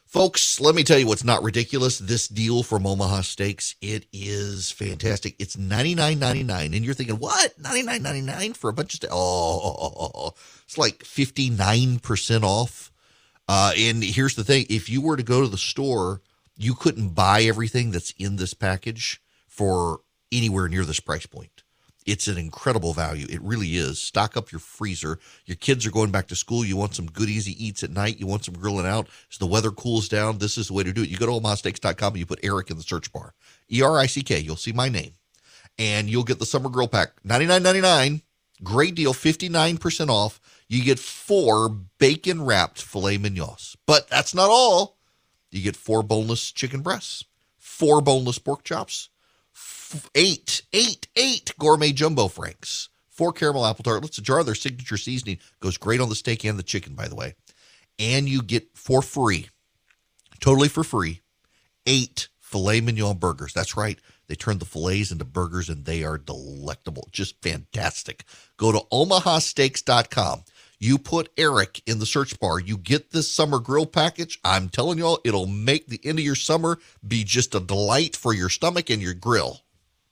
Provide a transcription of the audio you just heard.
Folks, let me tell you what's not ridiculous. This deal from Omaha Steaks, it is fantastic. It's $99.99, and you're thinking, what? $99.99 for a bunch of steaks? Oh, it's like 59% off. And here's the thing. If you were to go to the store, you couldn't buy everything that's in this package for anywhere near this price point. It's an incredible value. It really is. Stock up your freezer. Your kids are going back to school. You want some good, easy eats at night. You want some grilling out. As the weather cools down, this is the way to do it. You go to omahasteaks.com and you put Eric in the search bar. ERICK. You'll see my name. And you'll get the summer grill pack. $99.99. Great deal. 59% off. You get 4 bacon-wrapped filet mignons. But that's not all. You get 4 boneless chicken breasts, 4 boneless pork chops, 8 gourmet jumbo franks, 4 caramel apple tartlets, a jar of their signature seasoning. Goes great on the steak and the chicken, by the way. And you get for free, totally for free, 8 filet mignon burgers. That's right. They turn the fillets into burgers, and they are delectable. Just fantastic. Go to omahasteaks.com. You put Eric in the search bar. You get this summer grill package. I'm telling y'all, it'll make the end of your summer be just a delight for your stomach and your grill.